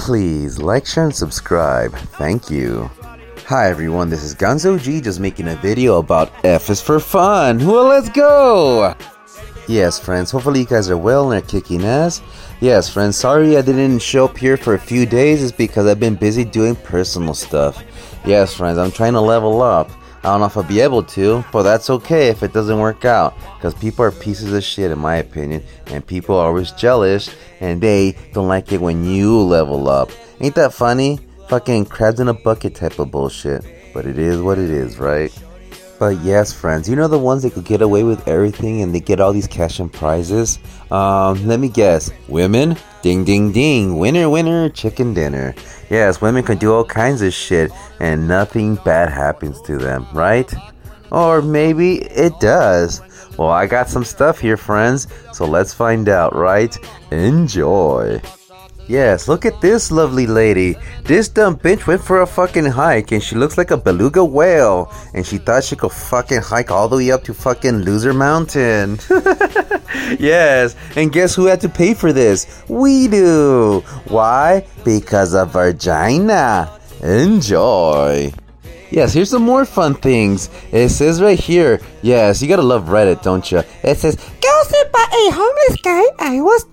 Please like, share, and subscribe. Thank you. Hi everyone, this is Gonzo G just making a video about F is for fun. Well, let's go! Yes, friends, hopefully you guys are well and are kicking ass. Yes, friends, sorry I didn't show up here for a few days. It's because I've been busy doing personal stuff. Yes, friends, I'm trying to level up. I don't know if I'll be able to, but that's okay if it doesn't work out. Because people are pieces of shit in my opinion. And people are always jealous. And they don't like it when you level up. Ain't that funny? Fucking crabs in a bucket type of bullshit. But it is what it is, right? But yes, friends, you know the ones that could get away with everything and they get all these cash and prizes? Let me guess. Women? Ding, ding, ding. Winner, winner, chicken dinner. Yes, women can do all kinds of shit and nothing bad happens to them, right? Or maybe it does. Well, I got some stuff here, friends, so let's find out, right? Enjoy. Yes, look at this lovely lady. This dumb bitch went for a fucking hike and she looks like a beluga whale. And she thought she could fucking hike all the way up to fucking Loser Mountain. Yes, and guess who had to pay for this? We do. Why? Because of vagina. Enjoy. Yes, here's some more fun things. It says right here, yes, you gotta love Reddit, don't you? It says, ghosted by a homeless guy I was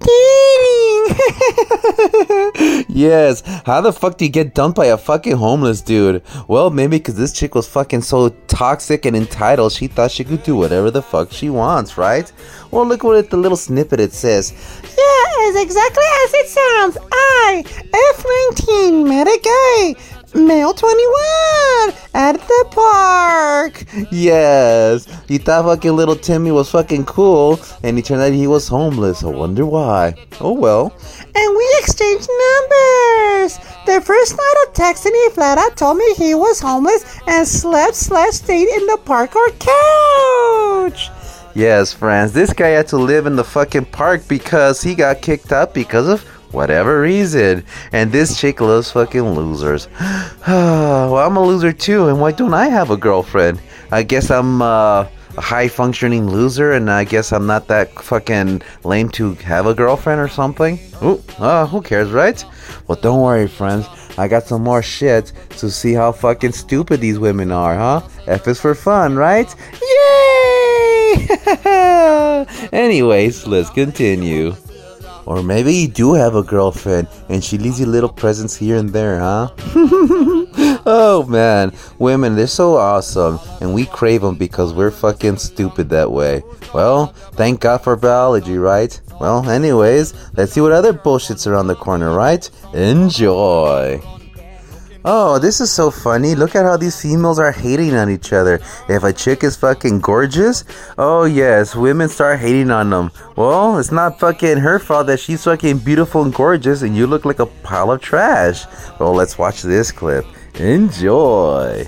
dating. Yes, how the fuck do you get dumped by a fucking homeless dude? Well, maybe because this chick was fucking so toxic and entitled, she thought she could do whatever the fuck she wants, right? Well, look what the little snippet it says. Yeah, it's exactly as it sounds. I, F19, met a guy. Male 21 at the park. Yes, he thought fucking little Timmy was fucking cool, and he turned out he was homeless. I wonder why. Oh well. And we exchanged numbers. The first night of texting, he flat out told me he was homeless and stayed in the park or couch. Yes, friends, this guy had to live in the fucking park because he got kicked out because of whatever reason. And this chick loves fucking losers. Well, I'm a loser too, and why don't I have a girlfriend? I guess I'm a high-functioning loser, and I guess I'm not that fucking lame to have a girlfriend or something. Who cares, right? Well, don't worry, friends. I got some more shit to see how fucking stupid these women are, huh? F is for fun, right? Yay! Anyways, let's continue. Or maybe you do have a girlfriend and she leaves you little presents here and there, huh? Oh man, women, they're so awesome and we crave them because we're fucking stupid that way. Well, thank God for biology, right? Well, anyways, let's see what other bullshit's around the corner, right? Enjoy. Oh, this is so funny. Look at how these females are hating on each other. If a chick is fucking gorgeous, oh yes, women start hating on them. Well, it's not fucking her fault that she's fucking beautiful and gorgeous and you look like a pile of trash. Well, let's watch this clip. Enjoy.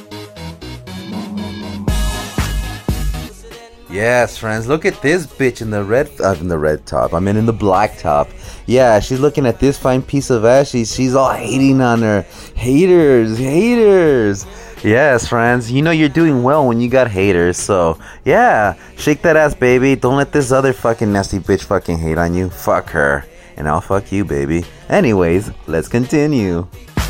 Yes, friends, look at this bitch in the red top. I mean in the black top. Yeah, she's looking at this fine piece of ass. She's all hating on her. Haters. Yes, friends, you know you're doing well when you got haters. So, yeah, shake that ass, baby. Don't let this other fucking nasty bitch fucking hate on you. Fuck her. And I'll fuck you, baby. Anyways, let's continue.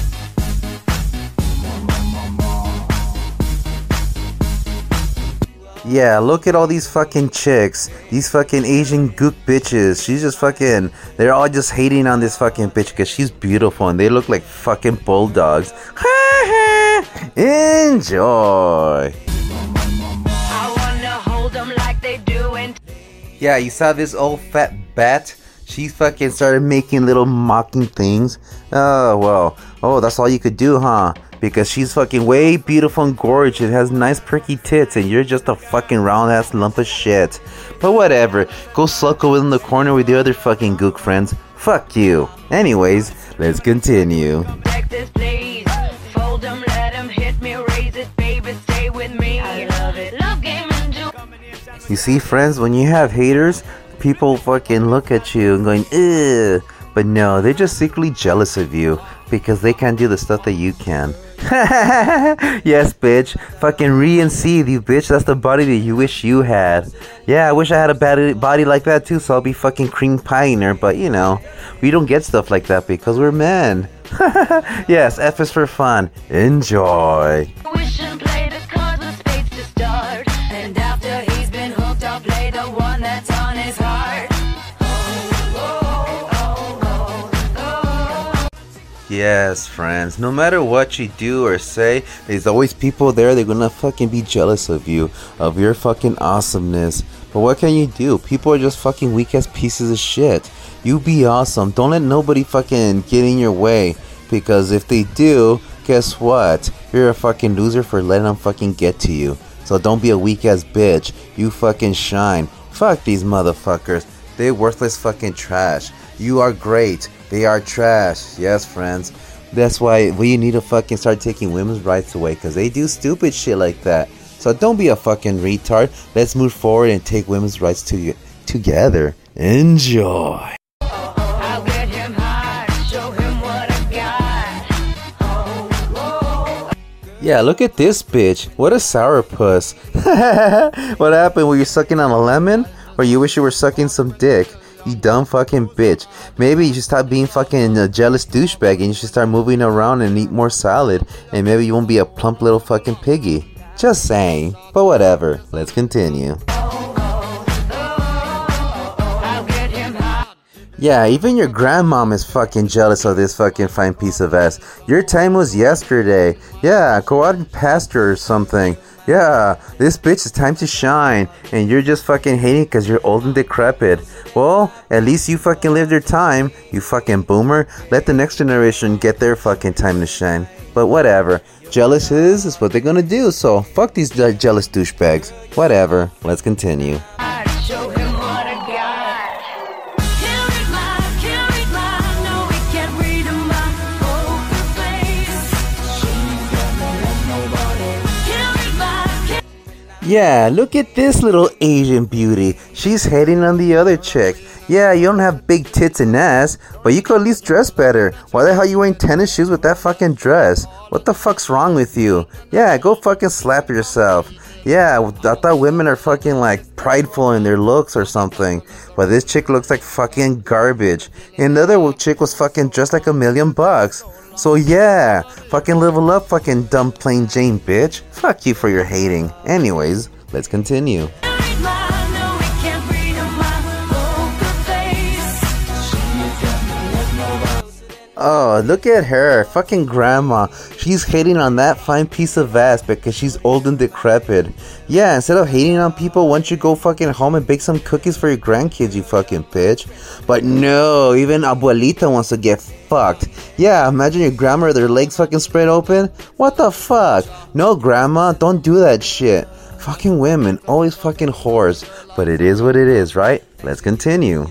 Yeah, look at all these fucking chicks. These fucking Asian gook bitches. She's just fucking... They're all just hating on this fucking bitch because she's beautiful and they look like fucking bulldogs. Enjoy. I wanna hold them like they do. Yeah, you saw this old fat bat? She fucking started making little mocking things. Oh, well. Oh, that's all you could do, huh? Because she's fucking way beautiful and gorgeous, has nice perky tits, and you're just a fucking round ass lump of shit. But whatever, go suck in the corner with your other fucking gook friends. Fuck you. Anyways, let's continue. You see, friends, when you have haters, people fucking look at you and going, ugh. But no, they're just secretly jealous of you because they can't do the stuff that you can. Yes, bitch. Fucking re-and-seethe, you bitch. That's the body that you wish you had. Yeah, I wish I had a body like that too, so I'll be fucking cream pieing her. But, you know, we don't get stuff like that because we're men. Yes, F is for fun. Enjoy. Yes, friends, no matter what you do or say, there's always people there that are gonna fucking be jealous of you, of your fucking awesomeness. But what can you do? People are just fucking weak ass pieces of shit. You be awesome. Don't let nobody fucking get in your way. Because if they do, guess what? You're a fucking loser for letting them fucking get to you. So don't be a weak ass bitch. You fucking shine. Fuck these motherfuckers. They're worthless fucking trash. You are great. They are trash. Yes, friends. That's why we need to fucking start taking women's rights away, because they do stupid shit like that. So don't be a fucking retard. Let's move forward and take women's rights together. Enjoy. Yeah, look at this bitch. What a sourpuss. What happened? Were you sucking on a lemon? Or you wish you were sucking some dick? You dumb fucking bitch. Maybe you should stop being fucking a jealous douchebag and you should start moving around and eat more salad. And maybe you won't be a plump little fucking piggy. Just saying. But whatever. Let's continue. Yeah, even your grandmom is fucking jealous of this fucking fine piece of ass. Your time was yesterday. Yeah, go out and pasture or something. Yeah, this bitch is time to shine. And you're just fucking hating because you're old and decrepit. Well, at least you fucking lived your time, you fucking boomer. Let the next generation get their fucking time to shine. But whatever. Jealous is what they're gonna do. So fuck these jealous douchebags. Whatever. Let's continue. Yeah, look at this little Asian beauty. She's hating on the other chick. Yeah, you don't have big tits and ass, but you could at least dress better. Why the hell are you wearing tennis shoes with that fucking dress? What the fuck's wrong with you? Yeah, go fucking slap yourself. Yeah, I thought women are fucking like prideful in their looks or something. But this chick looks like fucking garbage. And the other chick was fucking dressed like $1,000,000. So yeah, fucking level up, fucking dumb plain Jane bitch. Fuck you for your hating. Anyways, let's continue. Oh, look at her, fucking grandma. She's hating on that fine piece of ass because she's old and decrepit. Yeah, instead of hating on people, why don't you go fucking home and bake some cookies for your grandkids, you fucking bitch. But no, even abuelita wants to get fucked. Yeah, imagine your grandma with her legs fucking spread open. What the fuck? No, grandma, don't do that shit. Fucking women, always fucking whores. But it is what it is, right? Let's continue.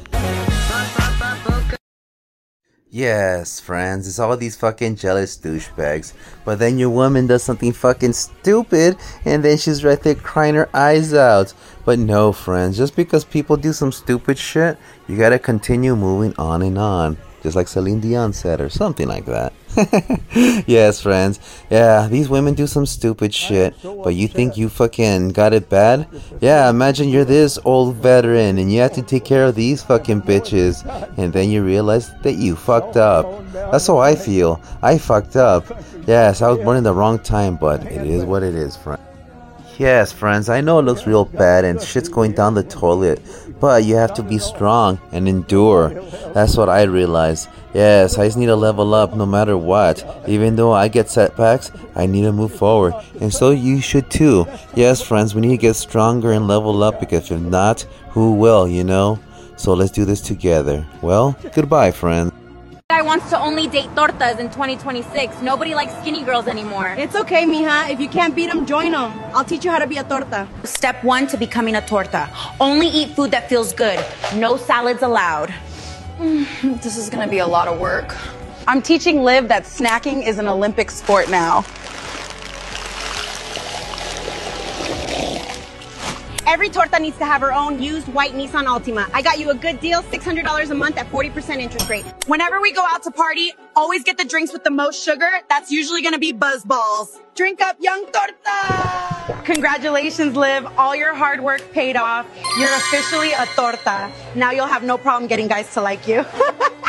Yes, friends, it's all these fucking jealous douchebags. But then your woman does something fucking stupid, and then she's right there crying her eyes out. But no, friends, just because people do some stupid shit, you gotta continue moving on and on. Just like Celine Dion said, or something like that. Yes, friends. Yeah, these women do some stupid shit, but you think you fucking got it bad? Yeah, imagine you're this old veteran and you have to take care of these fucking bitches, and then you realize that you fucked up. That's how I feel. I fucked up. Yes, I was born in the wrong time, but it is what it is, friend. Yes, friends, I know it looks real bad and shit's going down the toilet, but you have to be strong and endure. That's what I realized. Yes, I just need to level up no matter what. Even though I get setbacks, I need to move forward. And so you should too. Yes, friends, we need to get stronger and level up, because if not, who will, you know? So let's do this together. Well, goodbye, friends. Guy wants to only date tortas in 2026. Nobody likes skinny girls anymore. It's okay, mija. If you can't beat them, join them. I'll teach you how to be a torta. Step 1 to becoming a torta. Only eat food that feels good. No salads allowed. This is gonna be a lot of work. I'm teaching Liv that snacking is an Olympic sport now. Every torta needs to have her own used white Nissan Altima. I got you a good deal, $600 a month at 40% interest rate. Whenever we go out to party, always get the drinks with the most sugar. That's usually gonna be Buzzballs. Drink up, young torta! Congratulations, Liv. All your hard work paid off. You're officially a torta. Now you'll have no problem getting guys to like you.